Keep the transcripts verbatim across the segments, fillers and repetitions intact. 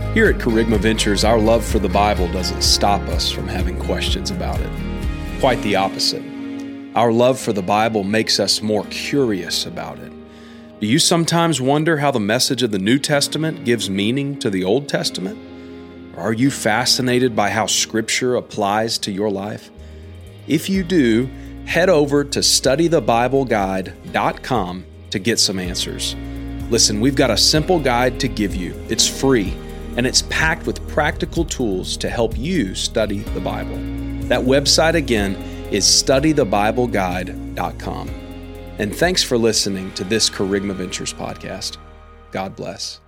Here at Kerygma Ventures, our love for the Bible doesn't stop us from having questions about it. Quite the opposite. Our love for the Bible makes us more curious about it. Do you sometimes wonder how the message of the New Testament gives meaning to the Old Testament? Or are you fascinated by how Scripture applies to your life? If you do, head over to study the bible guide dot com to get some answers. Listen, we've got a simple guide to give you. It's free, and it's packed with practical tools to help you study the Bible. That website again is study the bible guide dot com. And thanks for listening to this Kerygma Ventures podcast. God bless.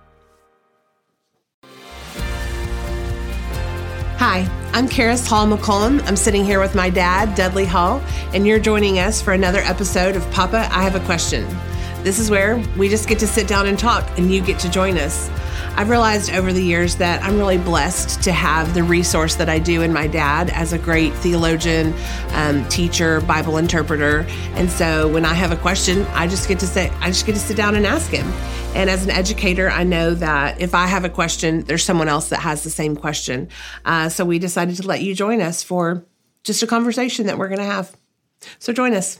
Hi, I'm Karis Hall McCollum. I'm sitting here with my dad, Dudley Hall, and you're joining us for another episode of Papa, I Have a Question. This is where we just get to sit down and talk, and you get to join us. I've realized over the years that I'm really blessed to have the resource that I do in my dad as a great theologian, um, teacher, Bible interpreter. And so when I have a question, I just get to say, I just get to sit down and ask him. And as an educator, I know that if I have a question, there's someone else that has the same question. Uh, so we decided to let you join us for just a conversation that we're going to have. So join us.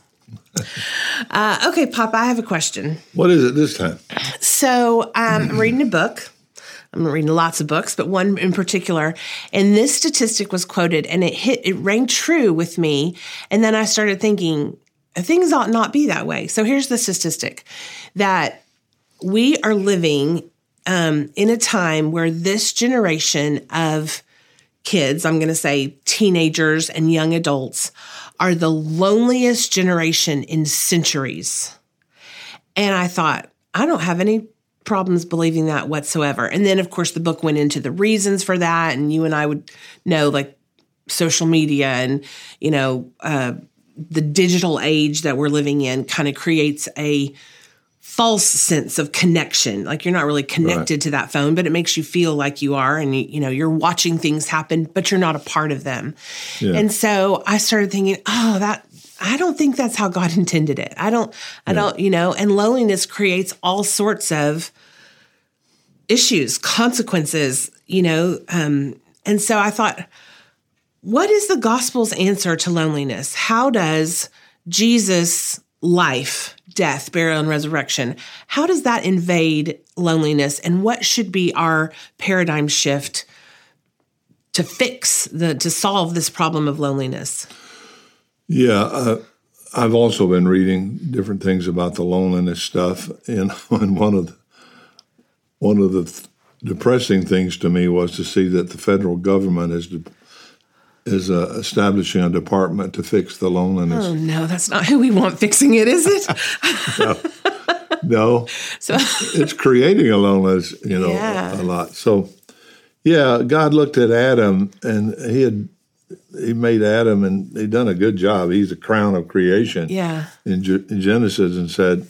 Uh, okay, Papa, I have a question. What is it this time? So um, I'm reading a book. I'm reading lots of books, but one in particular. And this statistic was quoted, and it hit, it rang true with me. And then I started thinking, things ought not be that way. So here's the statistic, that we are living um, in a time where this generation of kids, I'm going to say teenagers and young adults, are the loneliest generation in centuries. And I thought, I don't have any problems believing that whatsoever. And then, of course, the book went into the reasons for that. And you and I would know, like, social media and, you know, uh, the digital age that we're living in kind of creates a false sense of connection. Like, you're not really connected right. to that phone, but it makes you feel like you are. And, you, you know, you're watching things happen, but you're not a part of them. Yeah. And so I started thinking, oh, that, I don't think that's how God intended it. I don't, I yeah. don't, you know, and loneliness creates all sorts of issues, consequences, you know. Um, and so I thought, what is the gospel's answer to loneliness? How does Jesus' life, death, burial, and resurrection, how does that invade loneliness? And what should be our paradigm shift to fix the, to solve this problem of loneliness? Yeah, uh, I've also been reading different things about the loneliness stuff, and, and one of the, one of the th- depressing things to me was to see that the federal government is de- is uh, establishing a department to fix the loneliness. Oh no, that's not who we want fixing it, is it? no, no. So it's creating a loneliness, you know, yeah. a, a lot. So, yeah, God looked at Adam, and he had. He made Adam, and he'd done a good job. He's the crown of creation yeah. in, G- in Genesis, and said,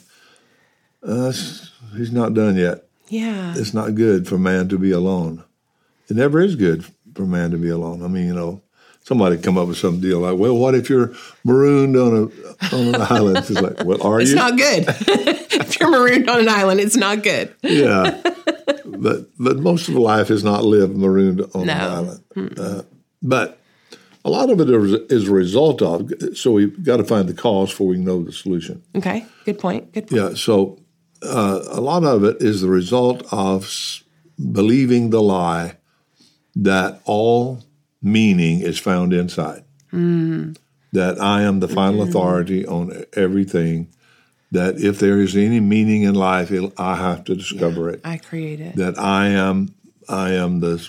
uh, he's not done yet. Yeah. It's not good for man to be alone. It never is good for man to be alone. I mean, you know, somebody come up with some deal like, well, what if you're marooned on a on an island? It's like, well, are it's you? It's not good. If you're marooned on an island, it's not good. Yeah. But but most of life is not lived marooned on no. an island. Uh, but a lot of it is a result of, so we've got to find the cause before we know the solution. Okay, good point, good point. Yeah, so uh, a lot of it is the result of s- believing the lie that all meaning is found inside, mm. that I am the final mm. authority on everything, that if there is any meaning in life, it, I have to discover yeah, it. I create it. That I am, I am this,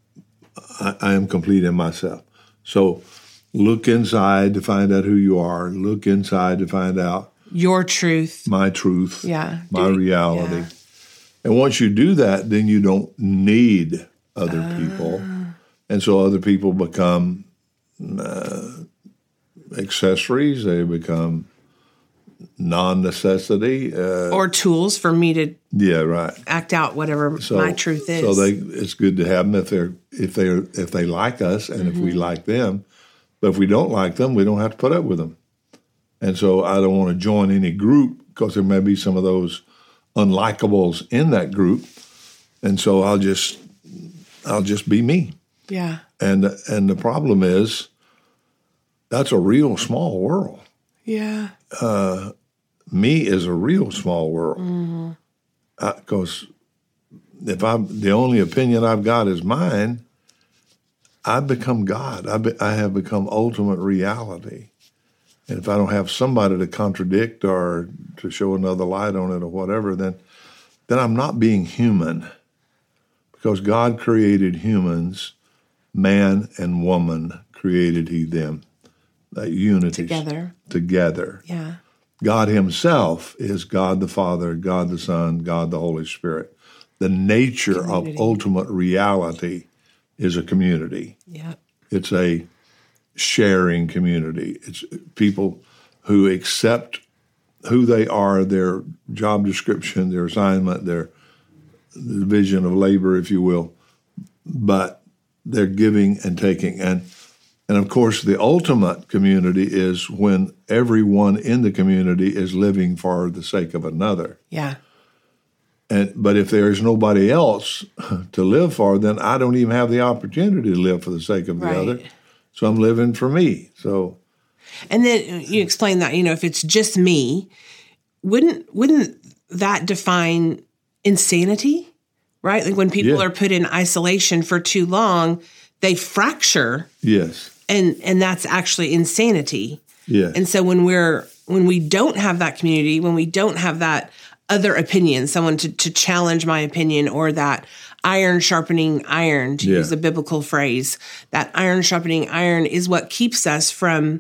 I, I am complete in myself. So look inside to find out who you are. Look inside to find out your truth, my truth, yeah, my do, reality. Yeah. And once you do that, then you don't need other uh. people. And so other people become uh, accessories. They become non-necessity. Uh, or tools for me to yeah, right. act out whatever so, my truth is. So they, it's good to have them if they're if they are if they like us and mm-hmm. if we like them. But if we don't like them, we don't have to put up with them. And so I don't want to join any group because there may be some of those unlikables in that group. And so I'll just I'll just be me. Yeah. And and the problem is, that's a real small world. Yeah. Uh, me is a real small world. Because mm-hmm. if I'm the only opinion I've got is mine, I've become God. I, be, I have become ultimate reality. And if I don't have somebody to contradict or to show another light on it or whatever, then then I'm not being human. Because God created humans, man and woman created he them. That unity. Together. Together. Yeah. God himself is God the Father, God the Son, God the Holy Spirit. The nature community. Of ultimate reality is a community. Yeah. It's a sharing community. It's people who accept who they are, their job description, their assignment, their division of labor, if you will, but they're giving and taking. And and of course, the ultimate community is when everyone in the community is living for the sake of another. Yeah. And but if there is nobody else to live for, then I don't even have the opportunity to live for the sake of the right. other. So I'm living for me. So, and then you explain that, you know, if it's just me, wouldn't wouldn't that define insanity? Right? Like when people yeah. are put in isolation for too long, they fracture. Yes. And and that's actually insanity. Yeah. And so when we're when we don't have that community, when we don't have that other opinion, someone to, to challenge my opinion, or that iron sharpening iron, to yeah. use a biblical phrase, that iron sharpening iron is what keeps us from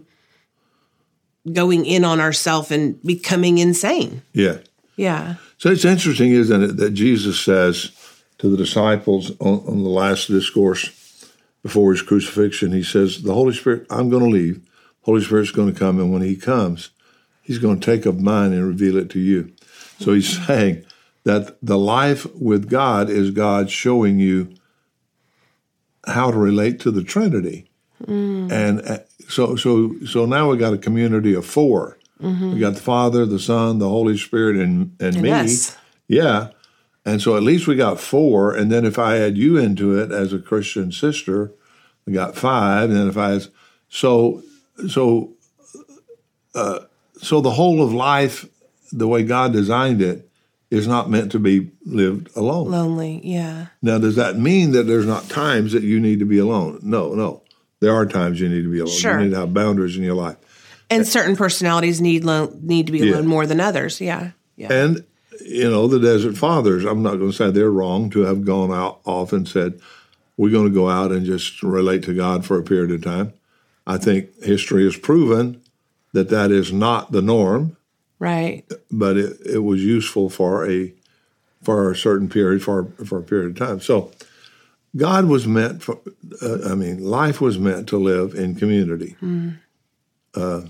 going in on ourselves and becoming insane. Yeah. Yeah. So it's interesting, isn't it, that Jesus says to the disciples on, on the last discourse before his crucifixion, he says, the Holy Spirit, I'm going to leave. Holy Spirit's going to come, and when he comes, he's going to take of mine and reveal it to you. So he's saying that the life with God is God showing you how to relate to the Trinity. Mm. And so so, so now we got a community of four. Mm-hmm. We got the Father, the Son, the Holy Spirit, and, and, and me. Us. Yeah. And so at least we got four. And then if I add you into it as a Christian sister, we got five. And then if I, so, so, uh, so the whole of life, the way God designed it, is not meant to be lived alone. Lonely, yeah. Now, does that mean that there's not times that you need to be alone? No, no. There are times you need to be alone. Sure. You need to have boundaries in your life. And certain personalities need lo- need to be alone yeah. more than others. Yeah, yeah. And you know, the Desert Fathers. I'm not going to say they're wrong to have gone out off and said we're going to go out and just relate to God for a period of time. I think history has proven that that is not the norm. Right. But it, it was useful for a for a certain period for for a period of time. So God was meant for. Uh, I mean, life was meant to live in community. Mm. Uh,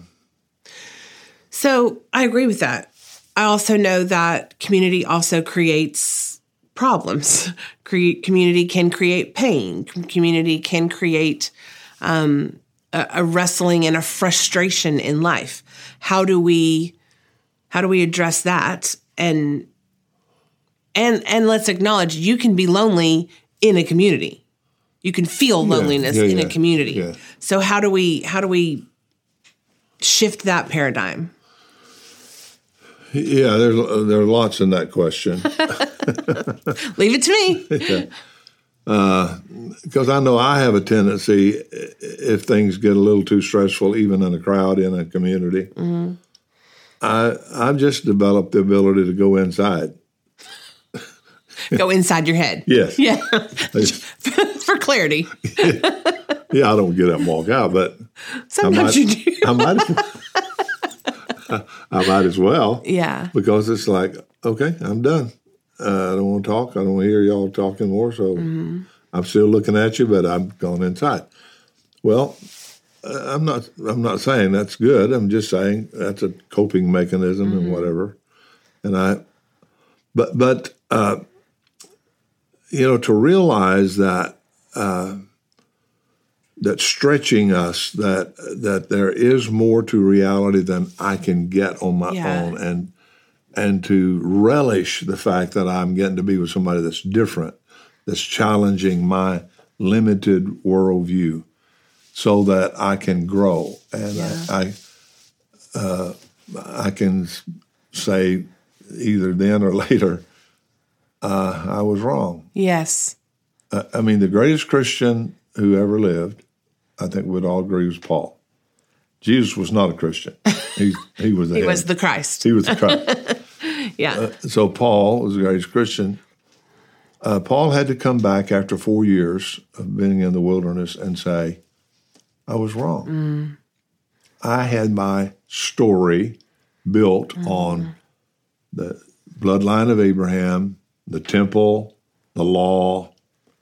So I agree with that. I also know that community also creates problems. Create community can create pain. Community can create um, a, a wrestling and a frustration in life. How do we how do we address that? And and and let's acknowledge you can be lonely in a community. You can feel loneliness yeah, yeah, in yeah, a community. Yeah. So how do we how do we shift that paradigm? Yeah, there's there are lots in that question. Leave it to me. yeah. uh, because I know I have a tendency, if things get a little too stressful, even in a crowd, in a community, mm-hmm. I I've just developed the ability to go inside. Go inside your head. Yes. Yeah. For clarity. Yeah, I don't get up and walk out, but sometimes I might, you do. I might. I might as well. Yeah. Because it's like, okay, I'm done. Uh, I don't want to talk. I don't want to hear y'all talking more. So mm-hmm. I'm still looking at you, but I'm going inside. Well, uh, I'm not. I'm not saying that's good. I'm just saying that's a coping mechanism mm-hmm. and whatever. And I, but but uh, you know, to realize that. Uh, That stretching us, that that there is more to reality than I can get on my yeah. own, and and to relish the fact that I'm getting to be with somebody that's different that's challenging my limited worldview so that I can grow. And yeah. I, I, uh, I can say either then or later, uh, I was wrong. Yes. Uh, I mean, the greatest Christian who ever lived, I think we'd all agree, was Paul. Jesus was not a Christian. He, he was the He head. was the Christ. He was the Christ. yeah. Uh, so Paul was the greatest Christian. Uh, Paul had to come back after four years of being in the wilderness and say, I was wrong. Mm. I had my story built mm. on the bloodline of Abraham, the temple, the law.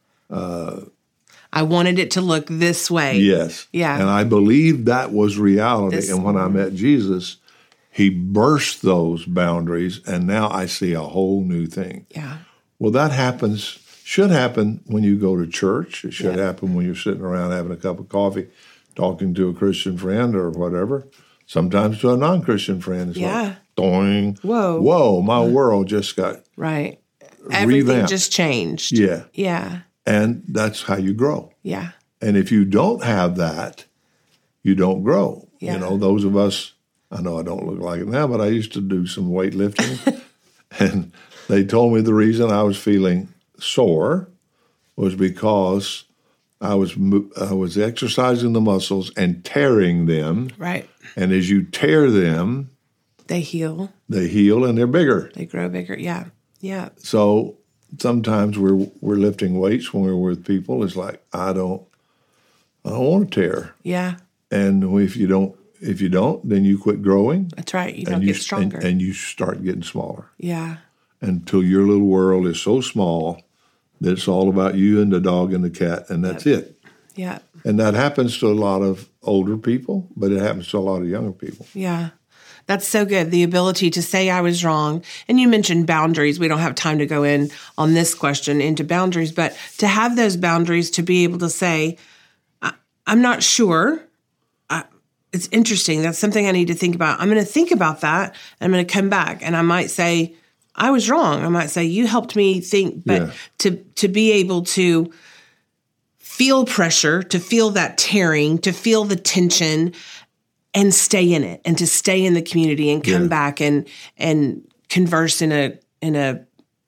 Uh, I wanted it to look this way. Yes. Yeah. And I believed that was reality. This, and when I met Jesus, he burst those boundaries, and now I see a whole new thing. Yeah. Well, that happens, should happen when you go to church. It should yeah. happen when you're sitting around having a cup of coffee, talking to a Christian friend or whatever. Sometimes to a non-Christian friend. It's yeah. like, doing. Whoa. Whoa, my world just got right. Everything revamped. just changed. Yeah. Yeah. And that's how you grow. Yeah. And if you don't have that, you don't grow. Yeah. You know, those of us, I know I don't look like it now, but I used to do some weightlifting. And they told me the reason I was feeling sore was because I was I was exercising the muscles and tearing them. Right. And as you tear them, they heal. They heal and they're bigger. They grow bigger. Yeah. Yeah. So sometimes we're we're lifting weights when we're with people. It's like I don't I don't want to tear. Yeah. And if you don't if you don't, then you quit growing. That's right. You don't you, get stronger. And, and you start getting smaller. Yeah. Until your little world is so small that it's all about you and the dog and the cat, and that's yep. it. Yeah. And that happens to a lot of older people, but it happens to a lot of younger people. Yeah. That's so good. The ability to say I was wrong. And you mentioned boundaries. We don't have time to go in on this question into boundaries, but to have those boundaries, to be able to say, I, I'm not sure. I, it's interesting. That's something I need to think about. I'm going to think about that. And I'm going to come back and I might say, I was wrong. I might say, you helped me think, but yeah. to, to be able to feel pressure, to feel that tearing, to feel the tension, and stay in it, and to stay in the community and come yeah. back and and converse in a in a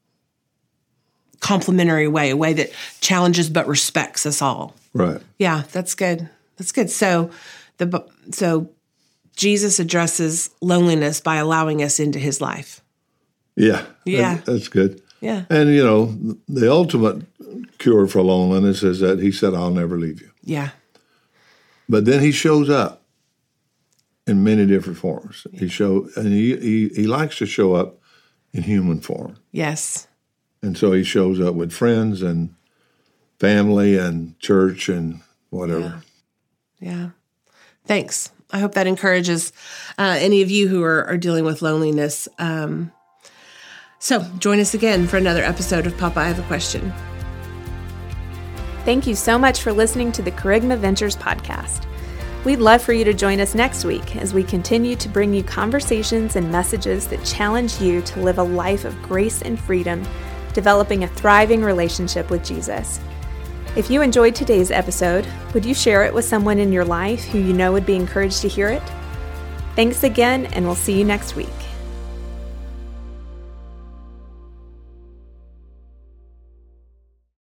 complimentary way, a way that challenges but respects us all. Right. Yeah, that's good. That's good. So the so Jesus addresses loneliness by allowing us into his life. Yeah. Yeah. That, that's good. Yeah. And you know, the ultimate cure for loneliness is that he said, I'll never leave you. Yeah. But then he shows up in many different forms. Yeah. He show and he, he he likes to show up in human form. Yes. And so he shows up with friends and family and church and whatever. Yeah. yeah. Thanks. I hope that encourages uh, any of you who are, are dealing with loneliness. Um, so join us again for another episode of Papa, I Have a Question. Thank you so much for listening to the Kerygma Ventures podcast. We'd love for you to join us next week as we continue to bring you conversations and messages that challenge you to live a life of grace and freedom, developing a thriving relationship with Jesus. If you enjoyed today's episode, would you share it with someone in your life who you know would be encouraged to hear it? Thanks again, and we'll see you next week.